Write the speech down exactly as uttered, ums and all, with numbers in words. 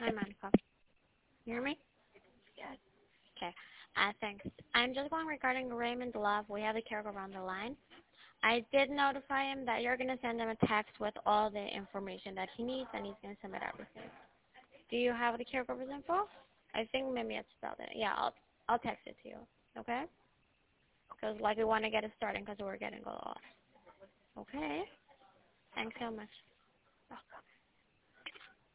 Hi, Monica. You hear me? Yes. Okay. Uh, thanks. I'm just going regarding Raymond Love. We have the caregiver on the line. I did notify him that you're going to send him a text with all the information that he needs, and he's going to submit everything. Do you have the caregiver's info? I think maybe it's spelled it. Yeah, I'll I'll text it to you. Okay? Because like we want to get it started because we're getting go off. Okay. Thanks so much.